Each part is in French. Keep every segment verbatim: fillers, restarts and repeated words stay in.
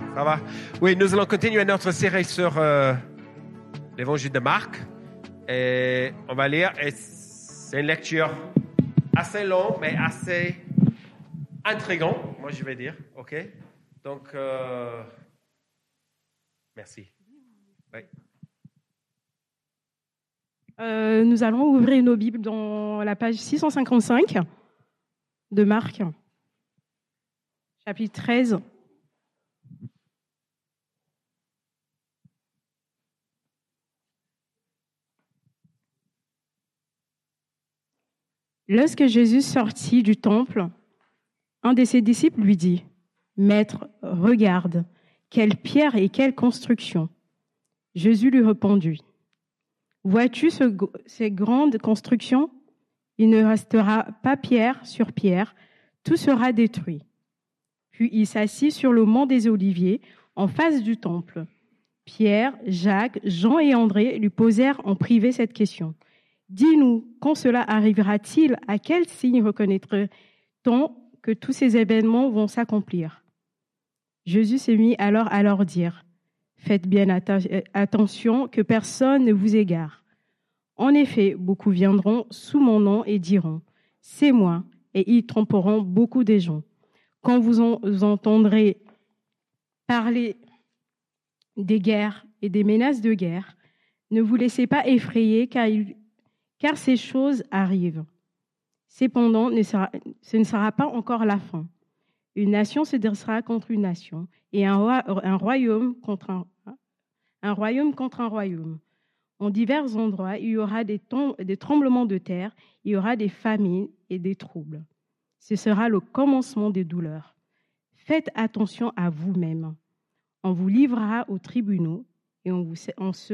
Ça va? Oui, nous allons continuer notre série sur euh, l'évangile de Marc. Et on va lire. Et c'est une lecture assez longue, mais assez intrigante, moi je vais dire. OK? Donc, euh, merci. Oui. Euh, nous allons ouvrir nos Bibles dans la page six cent cinquante-cinq de Marc, chapitre treize. Lorsque Jésus sortit du temple, un de ses disciples lui dit : « Maître, regarde, quelle pierre et quelle construction !» Jésus lui répondit : « Vois-tu ce, ces grandes constructions ? Il ne restera pas pierre sur pierre, tout sera détruit. » Puis il s'assit sur le mont des Oliviers, en face du temple. Pierre, Jacques, Jean et André lui posèrent en privé cette question. « Dis-nous, quand cela arrivera-t-il ? À quel signe reconnaîtra-t-on que tous ces événements vont s'accomplir ?» Jésus se mit alors à leur dire : « Faites bien atta- attention que personne ne vous égare. En effet, beaucoup viendront sous mon nom et diront : c'est moi, et ils tromperont beaucoup de gens. Quand vous, en, vous entendrez parler des guerres et des menaces de guerre, ne vous laissez pas effrayer, car, il, car ces choses arrivent. Cependant, ne sera, ce ne sera pas encore la fin. Une nation se dressera contre une nation, et un, roi, un royaume contre un, un royaume contre un royaume. En divers endroits, il y aura des, tom- des tremblements de terre, il y aura des famines et des troubles. Ce sera le commencement des douleurs. Faites attention à vous-même. On vous livrera aux tribunaux et, on vous, on se,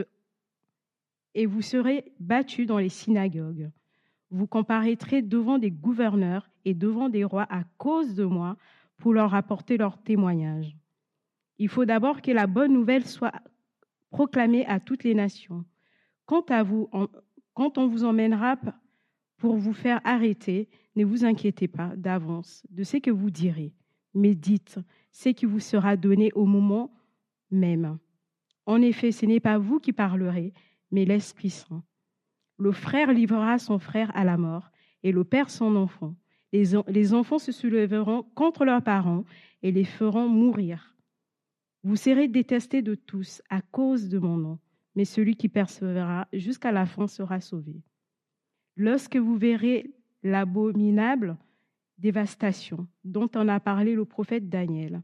et vous serez battus dans les synagogues. Vous comparaîtrez devant des gouverneurs et devant des rois à cause de moi pour leur apporter leur témoignage. Il faut d'abord que la bonne nouvelle soit proclamée à toutes les nations. Quant à vous, on, quand on vous emmènera pour vous faire arrêter, ne vous inquiétez pas d'avance de ce que vous direz, mais dites ce qui vous sera donné au moment même. En effet, ce n'est pas vous qui parlerez, mais l'Esprit Saint. Le frère livrera son frère à la mort et le père son enfant. Les, les enfants se soulèveront contre leurs parents et les feront mourir. Vous serez détestés de tous à cause de mon nom, mais celui qui persévérera jusqu'à la fin sera sauvé. Lorsque vous verrez l'abominable dévastation dont en a parlé le prophète Daniel,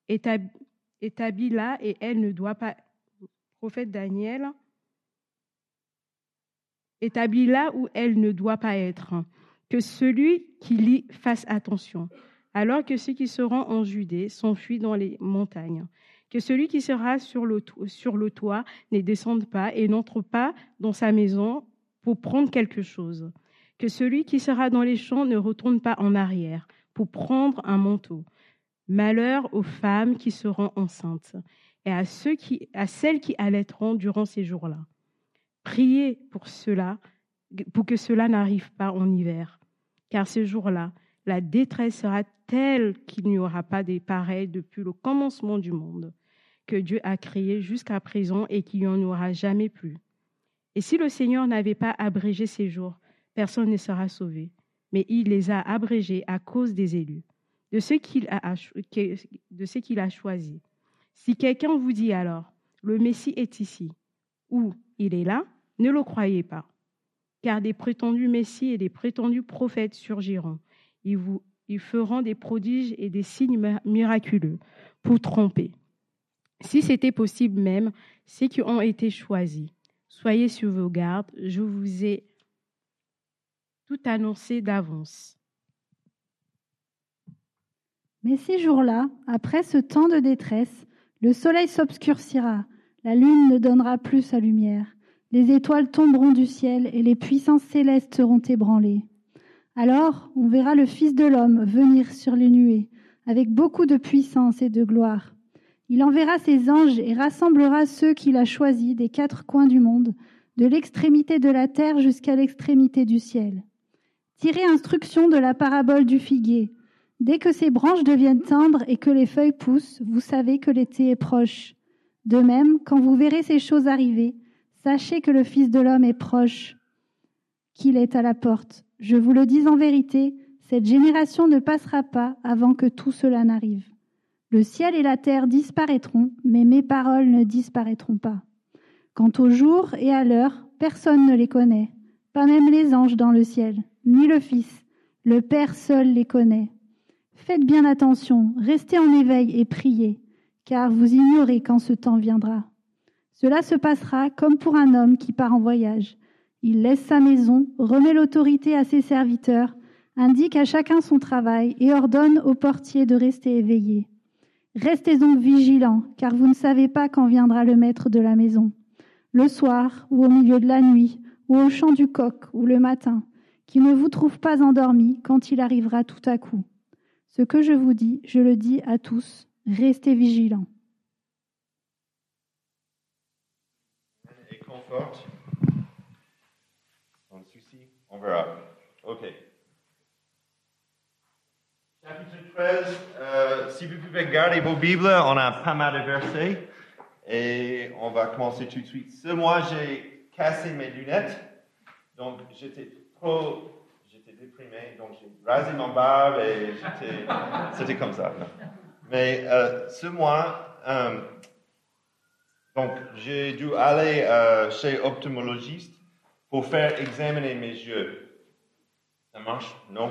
établie là et elle ne doit pas... Prophète Daniel, établie là où elle ne doit pas être, que celui qui lit fasse attention, alors que ceux qui seront en Judée s'enfuient dans les montagnes. Que celui qui sera sur le, to- sur le toit ne descende pas et n'entre pas dans sa maison pour prendre quelque chose. Que celui qui sera dans les champs ne retourne pas en arrière pour prendre un manteau. Malheur aux femmes qui seront enceintes et à, ceux qui, à celles qui allaiteront durant ces jours-là. Priez pour cela, pour que cela n'arrive pas en hiver, car ce jour-là, la détresse sera telle qu'il n'y aura pas de pareil depuis le commencement du monde, que Dieu a créé jusqu'à présent et qu'il n'y en aura jamais plus. Et si le Seigneur n'avait pas abrégé ces jours, personne ne sera sauvé, mais il les a abrégés à cause des élus, de ceux qu'il a, de ceux qu'il a choisis. Si quelqu'un vous dit alors, le Messie est ici, ou il est là, ne le croyez pas, car des prétendus Messies et des prétendus prophètes surgiront. Ils, vous, ils feront des prodiges et des signes miraculeux pour tromper. Si c'était possible même, ceux qui ont été choisis, soyez sur vos gardes, je vous ai tout annoncé d'avance. Mais ces jours-là, après ce temps de détresse, le soleil s'obscurcira, la lune ne donnera plus sa lumière, les étoiles tomberont du ciel et les puissances célestes seront ébranlées. Alors, on verra le Fils de l'homme venir sur les nuées, avec beaucoup de puissance et de gloire. Il enverra ses anges et rassemblera ceux qu'il a choisis des quatre coins du monde, de l'extrémité de la terre jusqu'à l'extrémité du ciel. Tirez instruction de la parabole du figuier. Dès que ses branches deviennent tendres et que les feuilles poussent, vous savez que l'été est proche. De même, quand vous verrez ces choses arriver, sachez que le Fils de l'homme est proche, qu'il est à la porte. Je vous le dis en vérité, cette génération ne passera pas avant que tout cela n'arrive. Le ciel et la terre disparaîtront, mais mes paroles ne disparaîtront pas. Quant au jour et à l'heure, personne ne les connaît, pas même les anges dans le ciel, ni le Fils. Le Père seul les connaît. Faites bien attention, restez en éveil et priez, car vous ignorez quand ce temps viendra. Cela se passera comme pour un homme qui part en voyage. Il laisse sa maison, remet l'autorité à ses serviteurs, indique à chacun son travail et ordonne au portier de rester éveillé. Restez donc vigilants, car vous ne savez pas quand viendra le maître de la maison, le soir ou au milieu de la nuit, ou au chant du coq ou le matin, qui ne vous trouve pas endormis quand il arrivera tout à coup. Ce que je vous dis, je le dis à tous, restez vigilants. Et conforte. Sans souci, on verra. Ok. Chapitre treize, euh, si vous pouvez garder vos Bibles, on a pas mal de versets et on va commencer tout de suite. Ce mois, j'ai cassé mes lunettes, donc j'étais trop, j'étais déprimé, donc j'ai rasé ma barbe et j'étais, c'était comme ça. Mais euh, ce mois, euh, donc j'ai dû aller euh, chez ophtalmologiste pour faire examiner mes yeux. Ça marche? Non?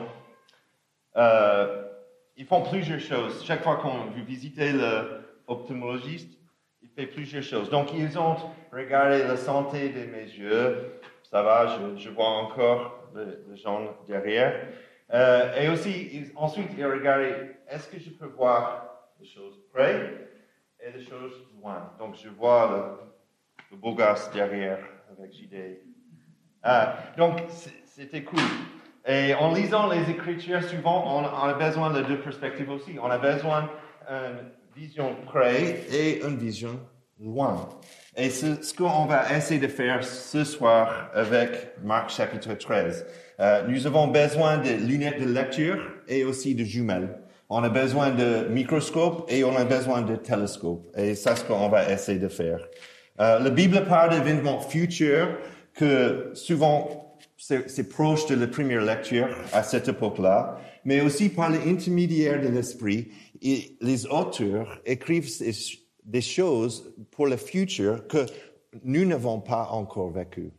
Euh, ils font plusieurs choses. Chaque fois qu'on vous visitez l'ophtalmologiste, il fait plusieurs choses. Donc, ils ont regardé la santé de mes yeux. Ça va, je, je vois encore le, le jaune derrière. Euh, et aussi, ils, ensuite, ils regardaient, est-ce que je peux voir les choses près et les choses loin. Donc, je vois le, le beau gosse derrière avec J D. Ah, donc, c'était cool. Et en lisant les Écritures, souvent, on, on a besoin de deux perspectives aussi. On a besoin d'une vision près et une vision loin. Et c'est ce qu'on va essayer de faire ce soir avec Marc chapitre treize. Euh, nous avons besoin de lunettes de lecture et aussi de jumelles. On a besoin de microscope et on a besoin de télescope. Et c'est ce qu'on va essayer de faire. Euh, la Bible parle d'événements futurs que souvent C'est, c'est proche de la première lecture à cette époque-là, mais aussi par l'intermédiaire de l'esprit, et les auteurs écrivent des choses pour le futur que nous n'avons pas encore vécu.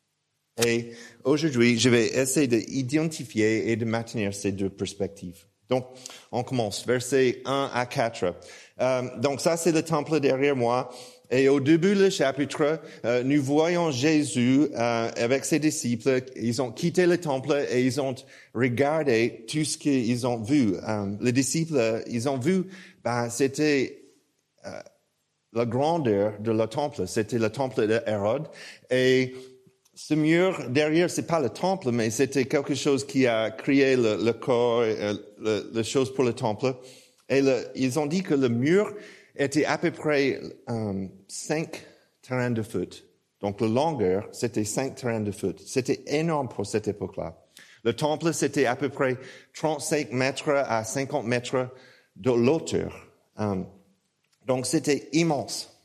Et aujourd'hui, je vais essayer d'identifier et de maintenir ces deux perspectives. Donc, on commence, versets un à quatre. Euh, donc ça, c'est le temple derrière moi. Et au début du chapitre, euh, nous voyons Jésus euh, avec ses disciples. Ils ont quitté le temple et ils ont regardé tout ce qu'ils ont vu. Euh, les disciples, ils ont vu, ben, c'était euh, la grandeur de le temple. C'était le temple de Hérode. Et ce mur derrière, c'est pas le temple, mais c'était quelque chose qui a créé le, le corps, euh, le, le chose pour le temple. Et le, ils ont dit que le mur était à peu près euh, cinq terrains de foot. Donc, la longueur, c'était cinq terrains de foot. C'était énorme pour cette époque-là. Le temple, c'était à peu près trente-cinq mètres à cinquante mètres de hauteur. Um, donc, c'était immense.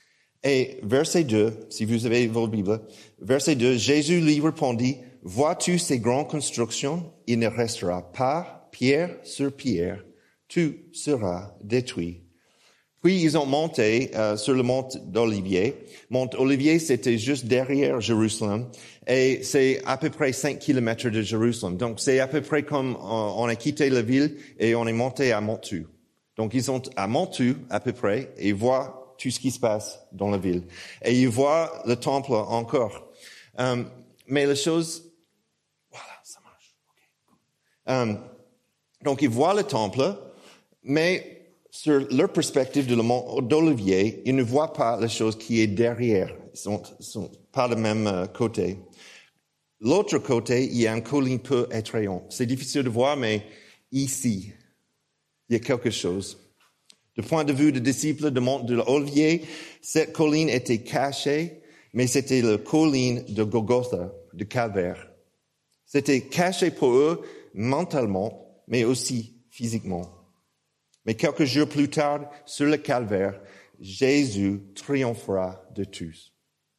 Et verset deux, si vous avez vos Bibles, verset deux, Jésus lui répondit, « Vois-tu ces grandes constructions? Il ne restera pas pierre sur pierre. Tout sera détruit. » Puis ils ont monté euh, sur le mont d'Olivier. Mont Olivier, c'était juste derrière Jérusalem, et c'est à peu près cinq kilomètres de Jérusalem. Donc c'est à peu près comme on, on a quitté la ville et on est monté à Montu. Donc ils sont à Montu à peu près et voient tout ce qui se passe dans la ville. Et ils voient le temple encore. Um, mais la chose, voilà, ça marche. Okay. Um, donc ils voient le temple, mais sur leur perspective de le mont d'Olivier, ils ne voient pas la chose qui est derrière. Ils sont, sont pas du même euh, côté. L'autre côté, il y a une colline peu attrayante. C'est difficile de voir, mais ici, il y a quelque chose. Du point de vue des disciples de mont de l'Olivier, cette colline était cachée, mais c'était la colline de Golgotha, de Calvaire. C'était caché pour eux mentalement, mais aussi physiquement. Mais quelques jours plus tard, sur le calvaire, Jésus triomphera de tous.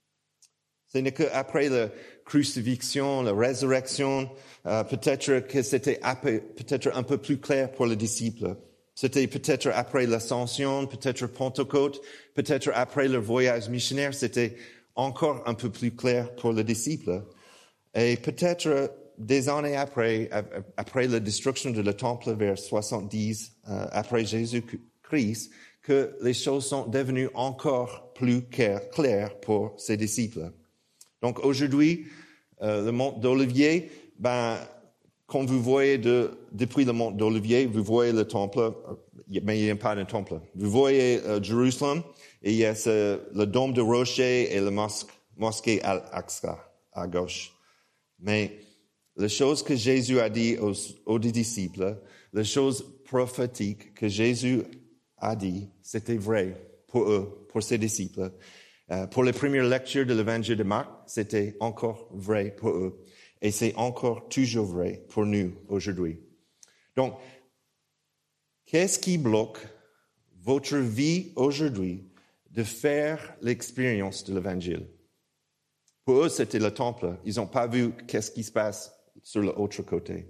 Ce n'est qu'après la crucifixion, la résurrection, euh, peut-être que c'était peut-être un peu plus clair pour les disciples. C'était peut-être après l'ascension, peut-être Pentecôte, peut-être après le voyage missionnaire, c'était encore un peu plus clair pour les disciples. Et peut-être des années après, après la destruction de le temple vers soixante-dix, euh, après Jésus-Christ, que les choses sont devenues encore plus claires pour ses disciples. Donc aujourd'hui, euh, le mont d'Olivier, ben, quand vous voyez de, depuis le mont d'Olivier, vous voyez le temple, mais il n'y a pas de temple. Vous voyez euh, Jérusalem, et il y a ce, le dôme de rocher et la mosquée, mosquée Al-Aqsa à gauche. Mais les choses que Jésus a dit aux, aux disciples, les choses prophétiques que Jésus a dit, c'était vrai pour eux, pour ses disciples. Euh, pour les premières lectures de l'évangile de Marc, c'était encore vrai pour eux. Et c'est encore toujours vrai pour nous aujourd'hui. Donc, qu'est-ce qui bloque votre vie aujourd'hui de faire l'expérience de l'évangile? Pour eux, c'était le temple. Ils n'ont pas vu qu'est-ce qui se passe sur l'autre côté.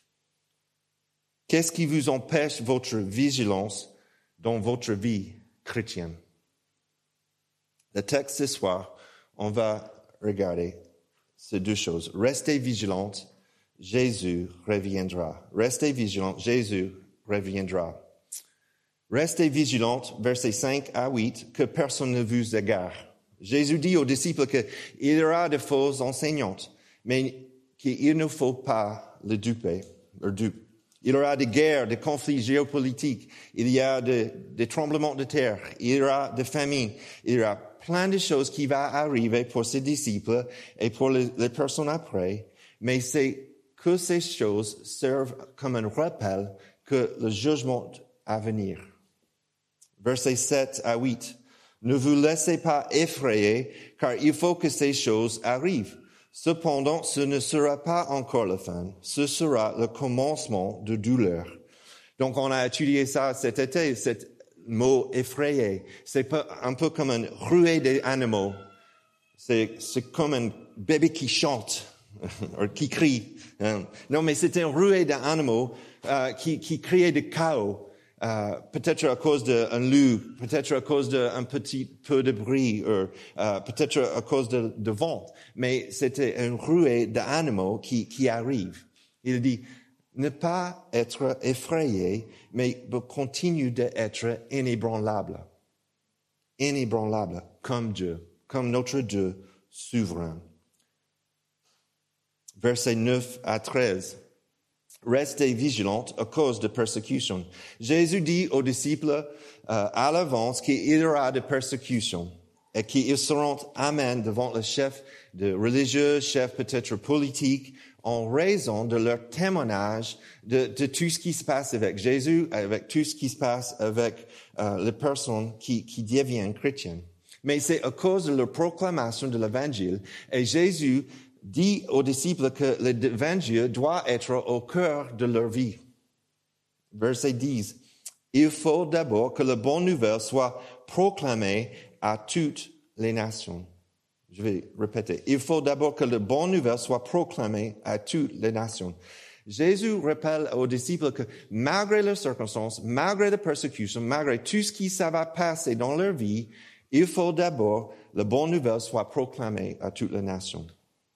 Qu'est-ce qui vous empêche votre vigilance dans votre vie chrétienne? Le texte ce soir, on va regarder ces deux choses. Restez vigilantes, Jésus reviendra. Restez vigilantes, Jésus reviendra. Restez vigilantes, versets cinq à huit, que personne ne vous égare. Jésus dit aux disciples qu'il y aura de fausses enseignantes, mais qu'il ne faut pas les duper, leur dupe. Il y aura des guerres, des conflits géopolitiques, il y a des, des tremblements de terre, il y aura des famines, il y aura plein de choses qui vont arriver pour ses disciples et pour les, les personnes après, mais c'est que ces choses servent comme un rappel que le jugement à venir. Versets sept à huit. Ne vous laissez pas effrayer, car il faut que ces choses arrivent. Cependant, ce ne sera pas encore la fin, ce sera le commencement de douleur. Donc, on a étudié ça cet été, cet mot effrayé. C'est un peu comme une ruée d'animaux. C'est, c'est comme un bébé qui chante, ou qui crie. Non, mais c'était une ruée d'animaux euh, qui, qui créait du chaos. Euh, peut-être à cause d'un loup, peut-être à cause d'un petit peu de bruit, ou euh, peut-être à cause de, de vent. Mais c'était une ruée d'animaux qui, qui arrive. Il dit, ne pas être effrayé, mais continue d'être inébranlable. Inébranlable, comme Dieu, comme notre Dieu souverain. Versets neuf à treize. Restez vigilantes à cause de persécution. Jésus dit aux disciples euh, à l'avance qu'il y aura de persécutions et qu'ils seront amenés devant le chef de religieux, chef peut-être politique, en raison de leur témoignage de, de tout ce qui se passe avec Jésus, avec tout ce qui se passe avec euh, les personnes qui, qui deviennent chrétiennes. Mais c'est à cause de leur proclamation de l'Évangile. Et Jésus dit aux disciples que l'évangile doit être au cœur de leur vie. Verset dix. Il faut d'abord que la bonne nouvelle soit proclamée à toutes les nations. Je vais répéter. Il faut d'abord que la bonne nouvelle soit proclamée à toutes les nations. Jésus rappelle aux disciples que malgré les circonstances, malgré les persécutions, malgré tout ce qui ça va passer dans leur vie, il faut d'abord que la bonne nouvelle soit proclamée à toutes les nations.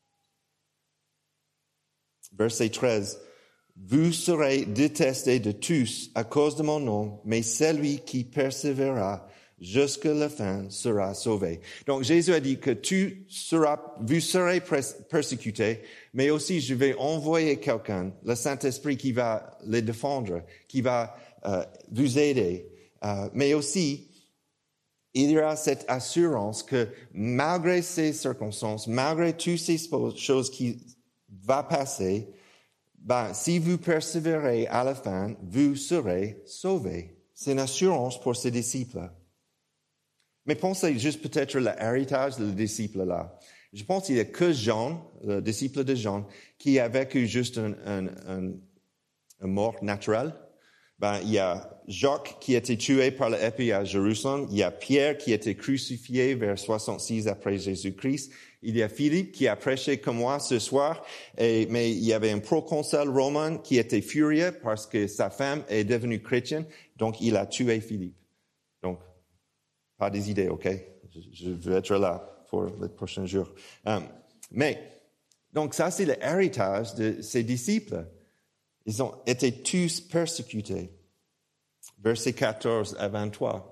Verset treize. Vous serez détestés de tous à cause de mon nom, mais celui qui persévérera jusqu'à la fin sera sauvé. Donc Jésus a dit que tu seras, vous serez persécutés, mais aussi je vais envoyer quelqu'un, le Saint-Esprit qui va les défendre, qui va euh, vous aider. Euh, mais aussi, il y aura cette assurance que malgré ces circonstances, malgré toutes ces choses qui va passer, ben, si vous persévérez à la fin, vous serez sauvés. C'est une assurance pour ses disciples. Mais pensez juste peut-être à l'héritage des disciples là. Je pense qu'il n'y a que Jean, le disciple de Jean, qui a vécu juste un, un, un, un mort naturel. Ben, il y a Jacques qui a été tué par l'épée à Jérusalem. Il y a Pierre qui a été crucifié vers soixante-six après Jésus-Christ. Il y a Philippe qui a prêché comme moi ce soir. Et, mais il y avait un proconsul romain qui était furieux parce que sa femme est devenue chrétienne. Donc, il a tué Philippe. Donc, pas des idées, OK? Je, je veux être là pour les prochains jours. Um, mais, donc ça, c'est l'héritage de ses disciples. Ils ont été tous persécutés. Versets quatorze à vingt-trois.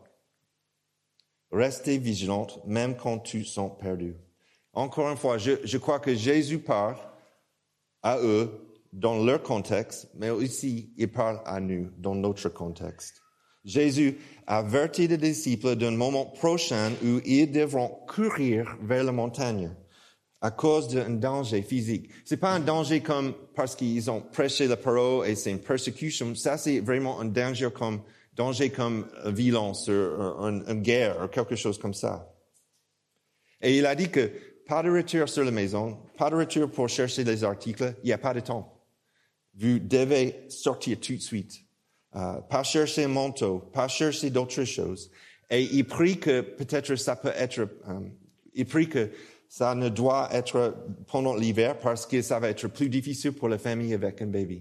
Restez vigilants, même quand tous sont perdus. Encore une fois, je, je crois que Jésus parle à eux dans leur contexte, mais aussi il parle à nous dans notre contexte. Jésus avertit les disciples d'un moment prochain où ils devront courir vers la montagne à cause d'un danger physique. C'est pas un danger comme parce qu'ils ont prêché la parole et c'est une persécution. Ça, c'est vraiment un danger comme, danger comme violence, une, une guerre, ou quelque chose comme ça. Et il a dit que pas de retour sur la maison, pas de retour pour chercher les articles, il n'y a pas de temps. Vous devez sortir tout de suite. Uh, pas chercher un manteau, pas chercher d'autres choses. Et il prie que peut-être ça peut être, um, il prie que ça ne doit être pendant l'hiver parce que ça va être plus difficile pour la famille avec un bébé.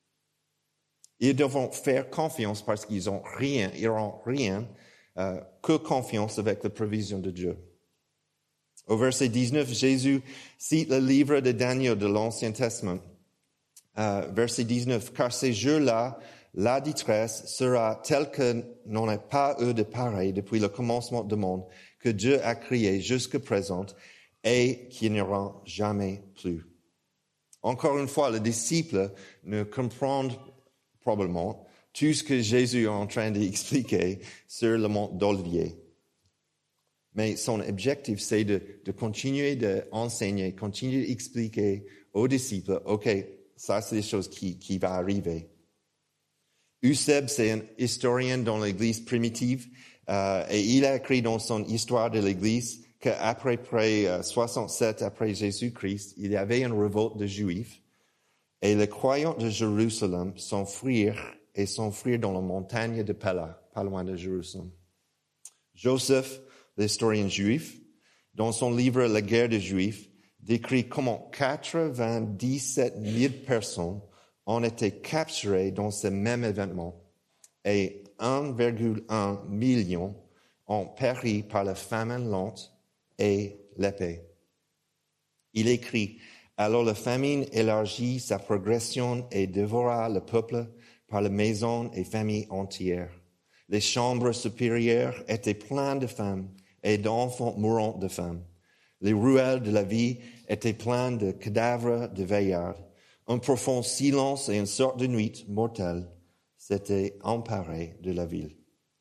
Ils devront faire confiance parce qu'ils ont rien, ils n'auront rien uh, que confiance avec la provision de Dieu. Au verset dix-neuf, Jésus cite le livre de Daniel de l'Ancien Testament. Uh, verset dix-neuf, car ces jours-là, la détresse sera telle que n'en est pas eu de pareil depuis le commencement du monde que Dieu a créé jusqu'à présent et qui n'ira jamais plus. Encore une fois, les disciples ne comprennent probablement tout ce que Jésus est en train d'expliquer sur le mont d'Olivier. Mais son objectif, c'est de, de continuer d'enseigner, continuer d'expliquer aux disciples, OK, ça c'est des choses qui, qui vont arriver. Eusèbe, c'est un historien dans l'Église primitive, euh, et il a écrit dans son Histoire de l'Église qu'après près euh, soixante-sept après Jésus-Christ, il y avait une révolte de Juifs, et les croyants de Jérusalem s'enfuirent et s'enfuirent dans la montagne de Pella, pas loin de Jérusalem. Joseph, l'historien juif, dans son livre La guerre des Juifs, décrit comment quatre-vingt-dix-sept mille personnes ont été capturées dans ce même événement et un virgule un million ont péri par la famine lente et l'épée. Il écrit, alors la famine élargit sa progression et dévora le peuple par les maisons et familles entières. Les chambres supérieures étaient pleines de femmes et d'enfants mourants de faim. Les ruelles de la vie étaient pleines de cadavres de veillards. Un profond silence et une sorte de nuit mortelle s'étaient emparés de la ville.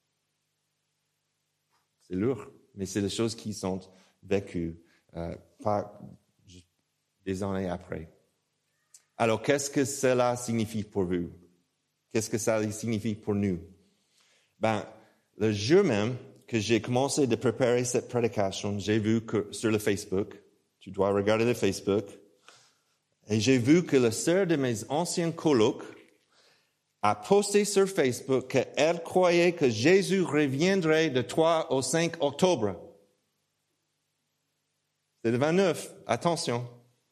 C'est lourd, mais c'est des choses qui sont vécues euh, pas des années après. Alors, qu'est-ce que cela signifie pour vous? Qu'est-ce que ça signifie pour nous? Ben, le jour même que j'ai commencé de préparer cette prédication, j'ai vu que sur le Facebook, tu dois regarder le Facebook, et j'ai vu que la sœur de mes anciens colocs a posté sur Facebook qu'elle croyait que Jésus reviendrait de trois au cinq octobre. C'est le vingt-neuf, attention.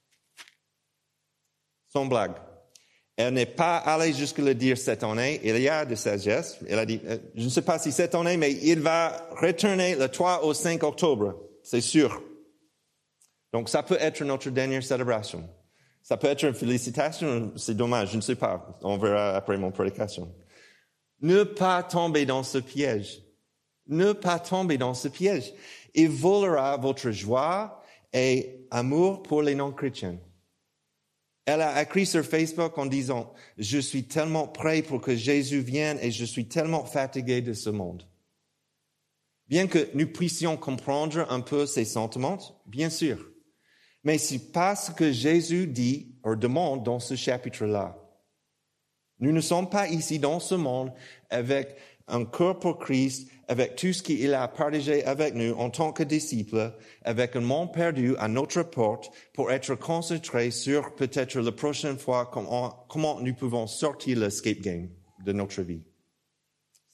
Sans blague. Elle n'est pas allée jusqu'à le dire cette année. Il y a de sagesse. Elle a dit, je ne sais pas si cette année, mais il va retourner le trois au cinq octobre. C'est sûr. Donc, ça peut être notre dernière célébration. Ça peut être une félicitation. C'est dommage. Je ne sais pas. On verra après mon prédication. Ne pas tomber dans ce piège. Ne pas tomber dans ce piège. Il volera votre joie et amour pour les non-chrétiens. Elle a écrit sur Facebook en disant, « Je suis tellement prêt pour que Jésus vienne et je suis tellement fatigué de ce monde. » Bien que nous puissions comprendre un peu ses sentiments, bien sûr. Mais c'est pas ce que Jésus dit ou demande dans ce chapitre-là. Nous ne sommes pas ici dans ce monde avec un cœur pour Christ, avec tout ce qu'il a partagé avec nous en tant que disciples, avec un monde perdu à notre porte pour être concentrés sur peut-être la prochaine fois comment, comment nous pouvons sortir l'escape game de notre vie.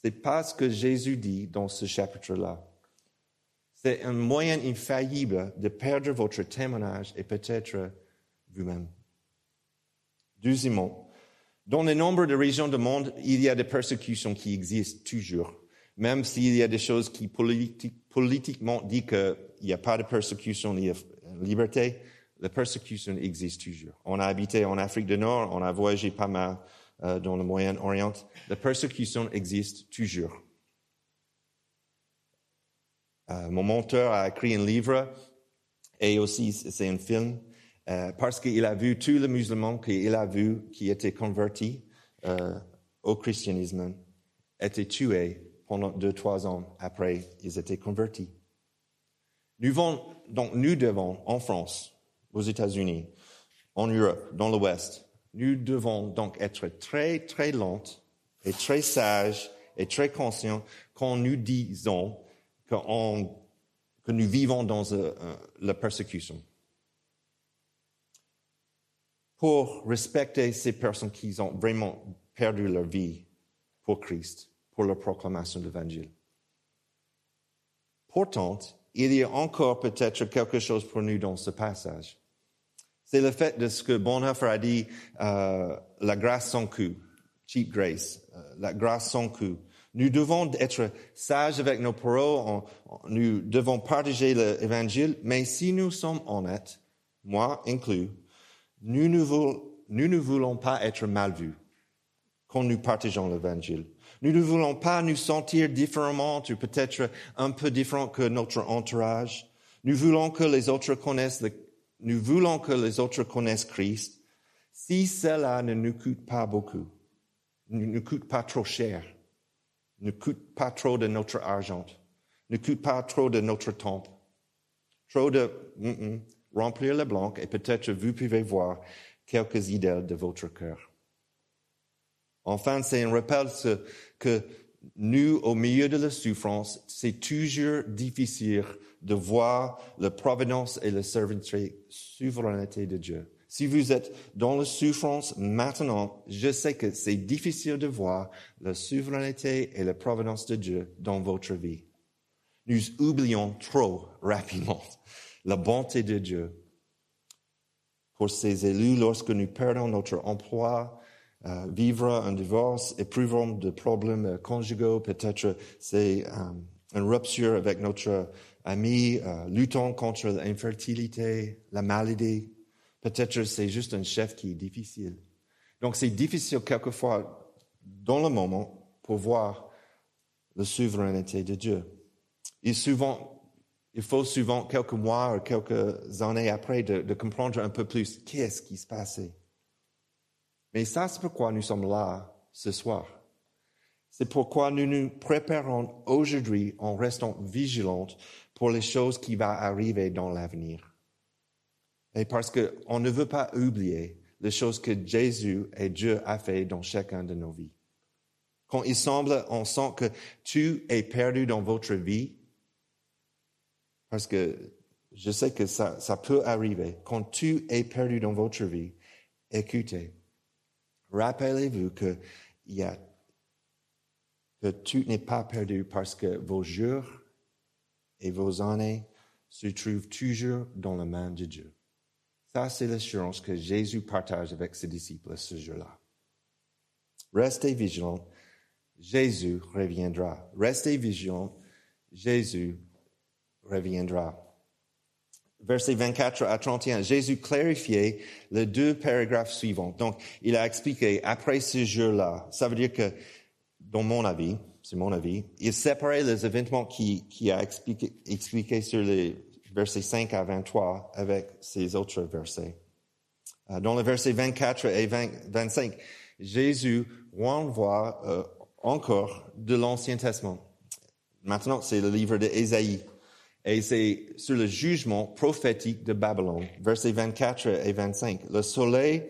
C'est pas ce que Jésus dit dans ce chapitre-là. C'est un moyen infaillible de perdre votre témoignage et peut-être vous-même. Deuxièmement, dans de nombreuses régions du monde, il y a des persécutions qui existent toujours. Même s'il y a des choses qui politi- politiquement disent qu'il n'y a pas de persécution, il y a liberté, la persécution existe toujours. On a habité en Afrique du Nord, on a voyagé pas mal euh, dans le Moyen-Orient. La persécution existe toujours. Euh, mon mentor a écrit un livre et aussi c'est un film euh, parce qu'il a vu tous les musulmans qu'il a vus qui étaient convertis euh, au christianisme étaient tués pendant deux, trois ans après ils étaient convertis. Nous devons, donc nous devons, en France, aux États-Unis, en Europe, dans l'Ouest, nous devons donc être très, très lents et très sages et très conscients quand nous disons qu'on, que nous vivons dans uh, uh, la persécution. Pour respecter ces personnes qui ont vraiment perdu leur vie pour Christ, pour la proclamation de l'Évangile. Pourtant, il y a encore peut-être quelque chose pour nous dans ce passage. C'est le fait de ce que Bonhoeffer a dit, euh, la grâce sans coût, cheap grace, euh, la grâce sans coût. Nous devons être sages avec nos paroles, on, on, nous devons partager l'Évangile, mais si nous sommes honnêtes, moi inclus, nous ne, voulons, nous ne voulons pas être mal vus quand nous partageons l'Évangile. Nous ne voulons pas nous sentir différemment, ou peut-être un peu différents que notre entourage. Nous voulons que les autres connaissent, le, nous voulons que les autres connaissent Christ. Si cela ne nous coûte pas beaucoup, ne nous coûte pas trop cher, ne coûte pas trop de notre argent, ne coûte pas trop de notre temps, trop de mm-mm, remplir le blanc et peut-être vous pouvez voir quelques idées de votre cœur. Enfin, c'est un rappel que nous, au milieu de la souffrance, c'est toujours difficile de voir la providence et la souveraineté de Dieu. Si vous êtes dans la souffrance maintenant, je sais que c'est difficile de voir la souveraineté et la providence de Dieu dans votre vie. Nous oublions trop rapidement la bonté de Dieu. Pour ces élus, lorsque nous perdons notre emploi, euh, vivre un divorce, éprouvons des problèmes conjugaux, peut-être c'est euh, une rupture avec notre ami, euh, luttons contre l'infertilité, la maladie. Peut-être c'est juste un chef qui est difficile. Donc c'est difficile quelquefois dans le moment pour voir la souveraineté de Dieu. Et souvent, il faut souvent quelques mois ou quelques années après de, de comprendre un peu plus qu'est-ce qui se passait. Mais ça, c'est pourquoi nous sommes là ce soir. C'est pourquoi nous nous préparons aujourd'hui en restant vigilants pour les choses qui vont arriver dans l'avenir. Et parce qu'on ne veut pas oublier les choses que Jésus et Dieu a fait dans chacun de nos vies. Quand il semble, on sent que tout est perdu dans votre vie, parce que je sais que ça, ça peut arriver. Quand tout est perdu dans votre vie, écoutez, rappelez-vous que, il y a, que tout n'est pas perdu parce que vos jours et vos années se trouvent toujours dans la main de Dieu. Ça, c'est l'assurance que Jésus partage avec ses disciples ce jour-là. Restez vigilants, Jésus reviendra. Restez vigilants, Jésus reviendra. Versets vingt-quatre à trente et un, Jésus clarifiait les deux paragraphes suivants. Donc, il a expliqué, après ce jour-là, ça veut dire que, dans mon avis, c'est mon avis, il séparait les événements qui, qui a expliqué, expliqué sur les versets cinq à vingt-trois avec ces autres versets. Dans les versets vingt-quatre et vingt, vingt-cinq, Jésus renvoie euh, encore de l'Ancien Testament. Maintenant, c'est le livre d'Ésaïe. Et c'est sur le jugement prophétique de Babylone. Versets vingt-quatre et vingt-cinq. Le soleil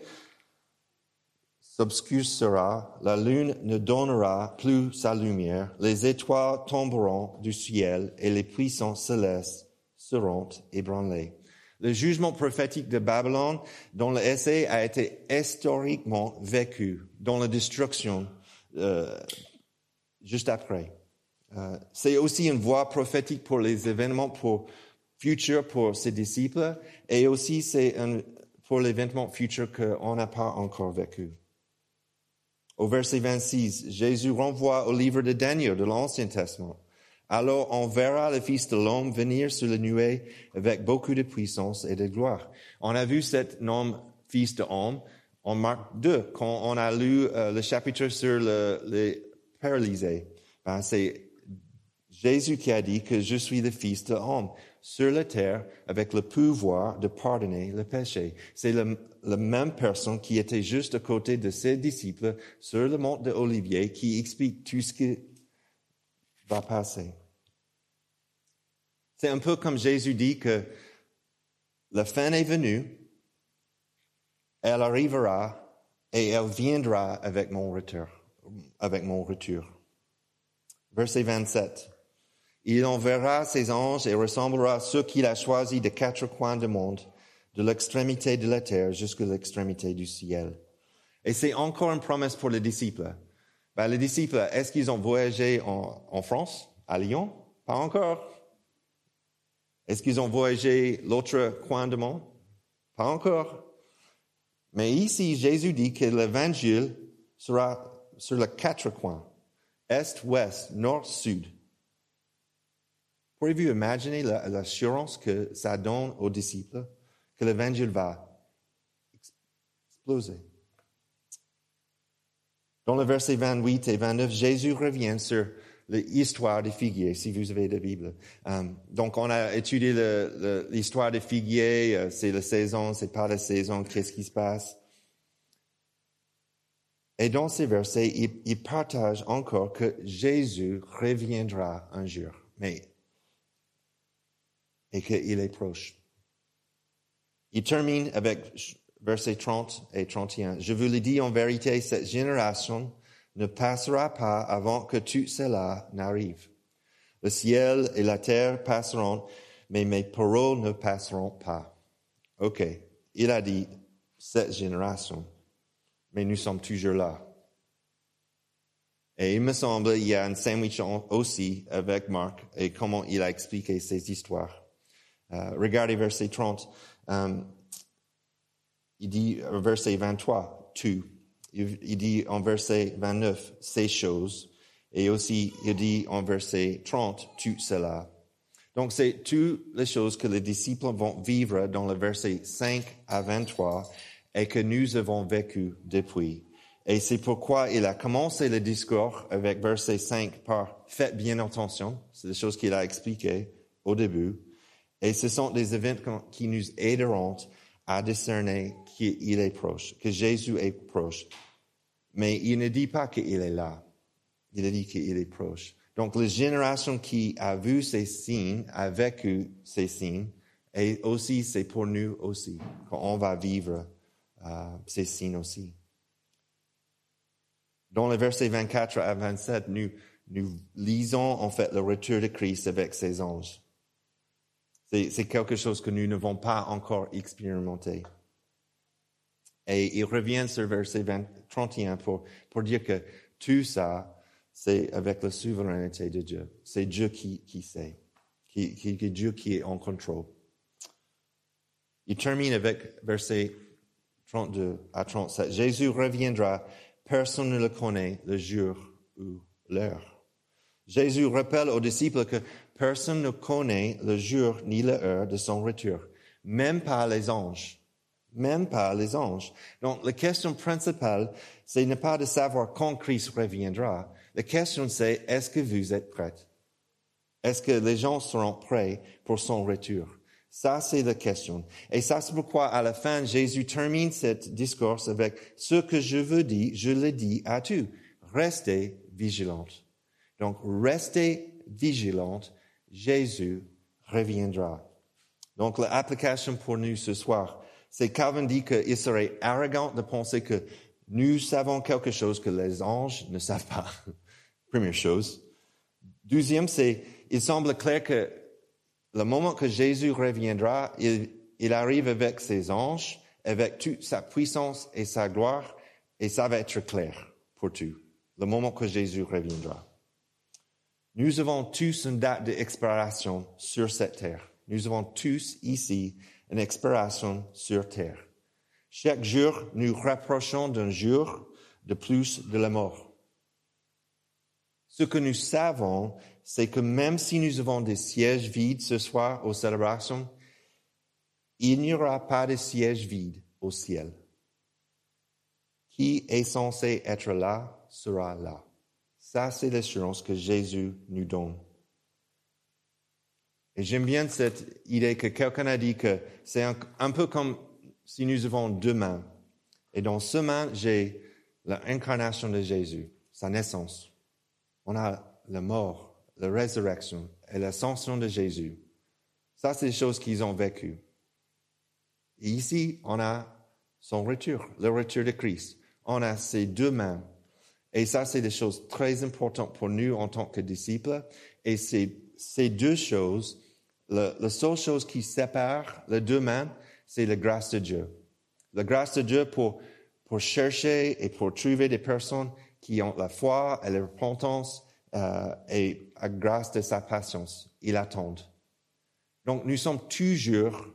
s'obscurcira, la lune ne donnera plus sa lumière, les étoiles tomberont du ciel et les puissances célestes seront ébranlés. Le jugement prophétique de Babylone, dont l'essai a été historiquement vécu, dont la destruction, euh, juste après. Euh, c'est aussi une voie prophétique pour les événements pour futurs pour ses disciples et aussi c'est un, pour l'événement futur qu'on n'a pas encore vécu. Au verset vingt-six, Jésus renvoie au livre de Daniel de l'Ancien Testament. Alors on verra le Fils de l'homme venir sur les nuées avec beaucoup de puissance et de gloire. On a vu cet nom Fils de l'homme en Marc deux quand on a lu euh, le chapitre sur le, les paralysés. Ben, c'est Jésus qui a dit que je suis le Fils de l'homme sur la terre avec le pouvoir de pardonner le péché. C'est le, la même personne qui était juste à côté de ses disciples sur le mont de Olivier qui explique tout ce qui va passer. C'est un peu comme Jésus dit que la fin est venue, elle arrivera et elle viendra avec mon retour. Avec mon retour. Verset vingt-sept. Il enverra ses anges et ressemblera à ceux qu'il a choisis des quatre coins du monde, de l'extrémité de la terre jusqu'à l'extrémité du ciel. Et c'est encore une promesse pour les disciples. Ben, les disciples, est-ce qu'ils ont voyagé en, en France, à Lyon? Pas encore. Est-ce qu'ils ont voyagé l'autre coin du monde? Pas encore. Mais ici, Jésus dit que l'évangile sera sur les quatre coins, est, ouest, nord, sud. Pourriez-vous imaginer l'assurance que ça donne aux disciples que l'évangile va exploser? Dans le verset vingt-huit et vingt-neuf, Jésus revient sur l'histoire des figuiers, si vous avez la Bible. Um, donc, on a étudié le, le, l'histoire des figuiers, euh, c'est la saison, c'est pas la saison, qu'est-ce qui se passe? Et dans ces versets, il, il partage encore que Jésus reviendra un jour, mais et qu'il est proche. Il termine avec versets trente et trente et un. Je vous le dis en vérité, cette génération ne passera pas avant que tout cela n'arrive. Le ciel et la terre passeront, mais mes paroles ne passeront pas. OK, il a dit cette génération, mais nous sommes toujours là. Et il me semble il y a un sandwich aussi avec Marc et comment il a expliqué ces histoires. Uh, regardez verset trente. Um, il dit, verset vingt-trois, tout. Il, il dit en verset vingt-neuf, ces choses. Et aussi, il dit en verset trente, tout cela. Donc, c'est toutes les choses que les disciples vont vivre dans le verset cinq à vingt-trois et que nous avons vécu depuis. Et c'est pourquoi il a commencé le discours avec verset cinq par « Faites bien attention ». C'est des choses qu'il a expliquées au début. Et ce sont des événements qui nous aideront à discerner qu'il est proche, que Jésus est proche. Mais il ne dit pas qu'il est là. Il a dit qu'il est proche. Donc, la génération qui a vu ces signes, a vécu ces signes, et aussi c'est pour nous aussi, qu'on va vivre euh, ces signes aussi. Dans les versets vingt-quatre à vingt-sept, nous, nous lisons en fait le retour de Christ avec ses anges. C'est, c'est quelque chose que nous n'avons pas encore expérimenté. Et il revient sur verset vingt, trente et un pour, pour dire que tout ça, c'est avec la souveraineté de Dieu. C'est Dieu qui, qui sait, qui, qui, qui Dieu qui est en contrôle. Il termine avec verset trente-deux à trente-sept. Jésus reviendra, personne ne le connaît le jour ou l'heure. Jésus rappelle aux disciples que personne ne connaît le jour ni l'heure de son retour, même pas les anges, même pas les anges. Donc, la question principale, c'est ne pas de savoir quand Christ reviendra. La question, c'est est-ce que vous êtes prêts? Est-ce que les gens seront prêts pour son retour? Ça, c'est la question. Et ça, c'est pourquoi, à la fin, Jésus termine cet discours avec « Ce que je vous dis, je le dis à tous. Restez vigilantes. » Donc, restez vigilantes. Jésus reviendra. Donc, l'application pour nous ce soir, c'est Calvin dit qu'il serait arrogant de penser que nous savons quelque chose que les anges ne savent pas. Première chose. Deuxième, c'est, il semble clair que le moment que Jésus reviendra, il, il arrive avec ses anges, avec toute sa puissance et sa gloire, et ça va être clair pour tout. Le moment que Jésus reviendra. Nous avons tous une date d'expiration sur cette terre. Nous avons tous ici une expiration sur terre. Chaque jour, nous rapprochons d'un jour de plus de la mort. Ce que nous savons, c'est que même si nous avons des sièges vides ce soir aux célébrations, il n'y aura pas de siège vide au ciel. Qui est censé être là sera là. Ça, c'est l'assurance que Jésus nous donne. Et j'aime bien cette idée que quelqu'un a dit que c'est un, un peu comme si nous avons deux mains. Et dans ce main, j'ai l'incarnation de Jésus, sa naissance. On a la mort, la résurrection et l'ascension de Jésus. Ça, c'est des choses qu'ils ont vécues. Et ici, on a son retour, le retour de Christ. On a ces deux mains. Et ça, c'est des choses très importantes pour nous en tant que disciples. Et c'est ces deux choses, le, la seule chose qui sépare les deux mains, c'est la grâce de Dieu. La grâce de Dieu pour, pour chercher et pour trouver des personnes qui ont la foi et la repentance euh, et la grâce de sa patience. Ils attendent. Donc, nous sommes toujours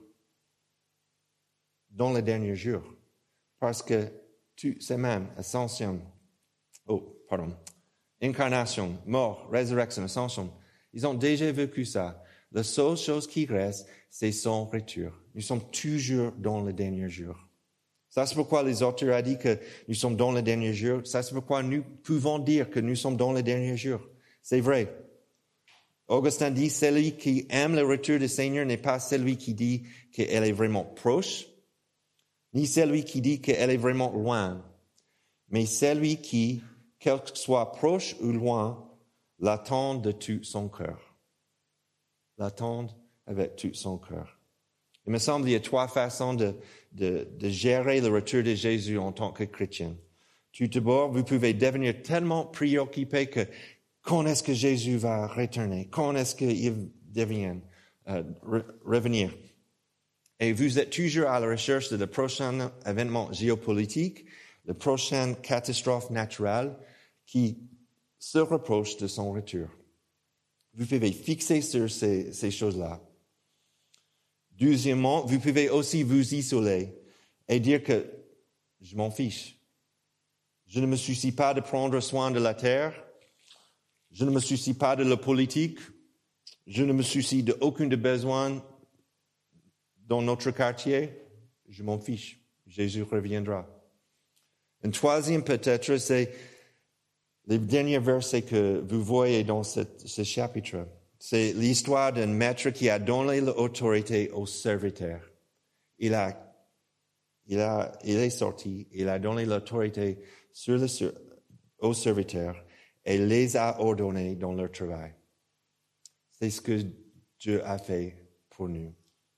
dans les derniers jours. Parce que tu, ces mêmes, ascension, oh, pardon, incarnation, mort, résurrection, ascension, ils ont déjà vécu ça. La seule chose qui reste, c'est son retour. Nous sommes toujours dans les derniers jours. Ça, c'est pourquoi les auteurs ont dit que nous sommes dans les derniers jours. Ça, c'est pourquoi nous pouvons dire que nous sommes dans les derniers jours. C'est vrai. Augustin dit, celui qui aime le retour du Seigneur n'est pas celui qui dit qu'elle est vraiment proche, ni celui qui dit qu'elle est vraiment loin, mais celui qui, quel que soit proche ou loin, l'attend de tout son cœur. L'attend avec tout son cœur. Il me semble qu'il y a trois façons de, de, de gérer le retour de Jésus en tant que chrétien. Tout d'abord, vous pouvez devenir tellement préoccupé que quand est-ce que Jésus va retourner? Quand est-ce qu'il devient, euh, re, revenir? Et vous êtes toujours à la recherche de le prochain événement géopolitique, la prochaine catastrophe naturelle qui se rapproche de son retour. Vous pouvez fixer sur ces, ces choses-là. Deuxièmement, vous pouvez aussi vous isoler et dire que je m'en fiche. Je ne me soucie pas de prendre soin de la terre. Je ne me soucie pas de la politique. Je ne me soucie d'aucun des besoins dans notre quartier. Je m'en fiche. Jésus reviendra. Un troisième peut-être, c'est les derniers versets que vous voyez dans ce, ce chapitre. C'est l'histoire d'un maître qui a donné l'autorité aux serviteurs. Il a, il a, il est sorti, il a donné l'autorité sur le, aux serviteurs et les a ordonnés dans leur travail. C'est ce que Dieu a fait pour nous.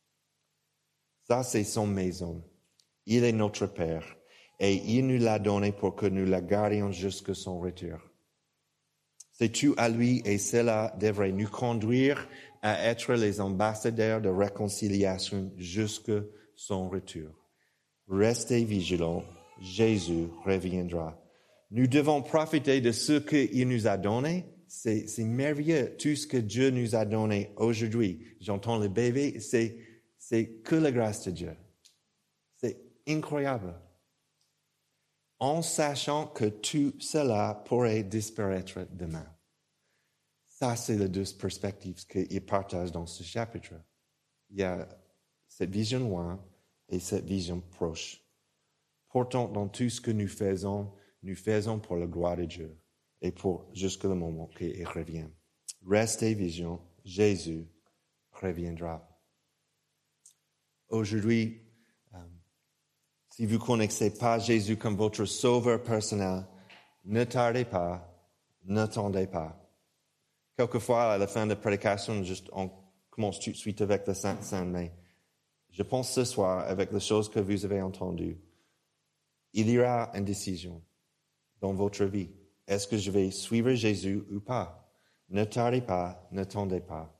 Ça, c'est son maison. Il est notre Père. Et il nous l'a donné pour que nous la gardions jusqu'à son retour. C'est tout à lui et cela devrait nous conduire à être les ambassadeurs de réconciliation jusqu'à son retour. Restez vigilants, Jésus reviendra. Nous devons profiter de ce qu'il nous a donné. C'est, c'est merveilleux, tout ce que Dieu nous a donné aujourd'hui. J'entends le bébé, c'est, c'est que la grâce de Dieu. C'est incroyable. En sachant que tout cela pourrait disparaître demain. Ça, c'est les deux perspectives qu'il partage dans ce chapitre. Il y a cette vision loin et cette vision proche. Pourtant, dans tout ce que nous faisons, nous faisons pour la gloire de Dieu et pour jusqu'à le moment qu'il revient. Restez vigilants, Jésus reviendra. Aujourd'hui, si vous ne connaissez pas Jésus comme votre sauveur personnel, ne tardez pas, n'attendez pas. Quelquefois, à la fin de la prédication, juste, on commence tout de suite avec la Sainte Seine, mais je pense ce soir, avec les choses que vous avez entendues, il y aura une décision dans votre vie. Est-ce que je vais suivre Jésus ou pas? Ne tardez pas, n'attendez pas.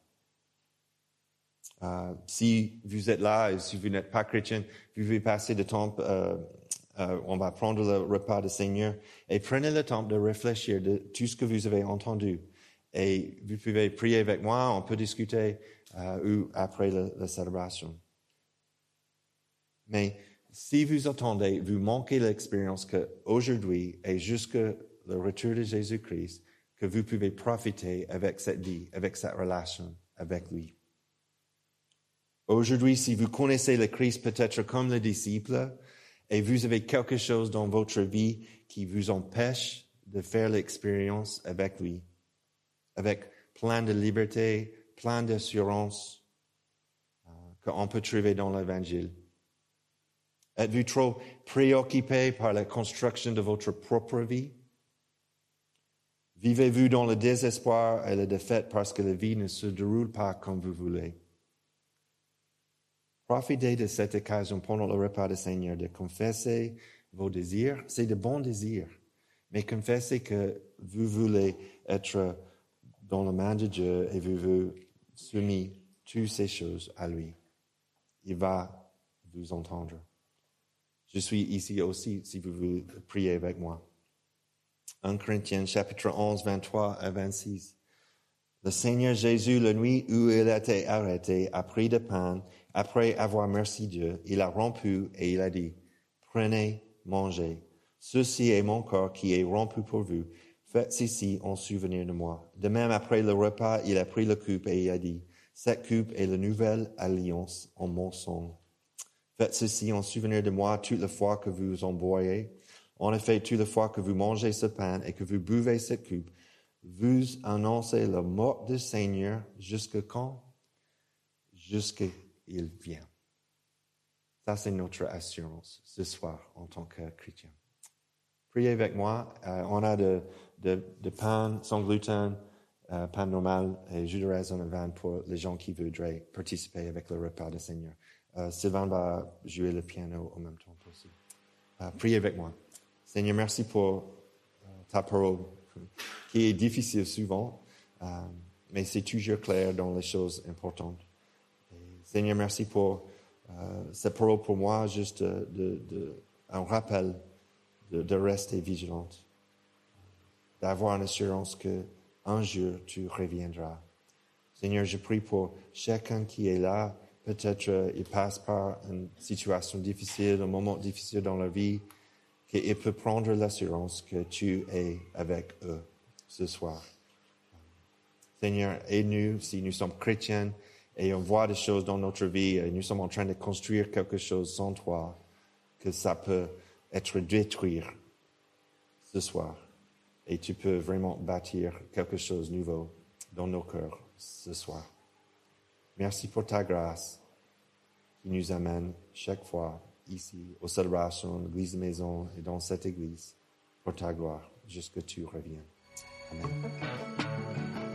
Uh, si vous êtes là et si vous n'êtes pas chrétien, vous pouvez passer le temps, euh, euh, on va prendre le repas du Seigneur et prenez le temps de réfléchir de tout ce que vous avez entendu Et vous pouvez prier avec moi, on peut discuter euh, ou après la, la célébration. Mais si vous attendez, vous manquez l'expérience qu'aujourd'hui et jusqu'au retour de Jésus-Christ, que vous pouvez profiter avec cette vie, avec cette relation avec lui. Aujourd'hui, si vous connaissez le Christ peut-être comme les disciples et vous avez quelque chose dans votre vie qui vous empêche de faire l'expérience avec lui, avec plein de liberté, plein d'assurance euh, qu'on peut trouver dans l'Évangile. Êtes-vous trop préoccupé par la construction de votre propre vie? Vivez-vous dans le désespoir et la défaite parce que la vie ne se déroule pas comme vous voulez? Profitez de cette occasion pendant le repas du Seigneur de confesser vos désirs. C'est de bons désirs, mais confessez que vous voulez être dans la main de Dieu et vous vous soumettez toutes ces choses à lui. Il va vous entendre. Je suis ici aussi si vous voulez prier avec moi. un Corinthiens chapitre onze, vingt-trois à vingt-six. Le Seigneur Jésus, la nuit où il a été arrêté, a pris de pain. Après avoir remercié Dieu, il a rompu et il a dit, prenez, mangez. Ceci est mon corps qui est rompu pour vous. Faites ceci en souvenir de moi. De même, après le repas, il a pris la coupe et il a dit, cette coupe est la nouvelle alliance en mon sang. Faites ceci en souvenir de moi toutes les fois que vous en boirez. En effet, toutes les fois que vous mangez ce pain et que vous buvez cette coupe, vous annoncez la mort du Seigneur jusqu'à quand? Jusqu'à il vient. Ça, c'est notre assurance ce soir en tant que chrétien. Priez avec moi. Euh, on a de, de, de pain sans gluten, euh, pain normal et jus de raisin en vin pour les gens qui voudraient participer avec le repas du Seigneur. Euh, Sylvain va jouer le piano en même temps aussi. Euh, priez avec moi. Seigneur, merci pour euh, ta parole qui est difficile souvent, euh, mais c'est toujours clair dans les choses importantes. Seigneur, merci pour euh, cette parole pour moi, juste de, de, de, un rappel de, de rester vigilante, d'avoir une assurance qu'un jour tu reviendras. Seigneur, je prie pour chacun qui est là, peut-être euh, il passe par une situation difficile, un moment difficile dans la vie, qu'il peut prendre l'assurance que tu es avec eux ce soir. Seigneur, aide-nous si nous sommes chrétiens, et on voit des choses dans notre vie, et nous sommes en train de construire quelque chose sans toi, que ça peut être détruit ce soir. Et tu peux vraiment bâtir quelque chose de nouveau dans nos cœurs ce soir. Merci pour ta grâce qui nous amène chaque fois ici, aux célébrations, à l'église de maison et dans cette église, pour ta gloire, jusqu'à ce que tu reviennes. Amen.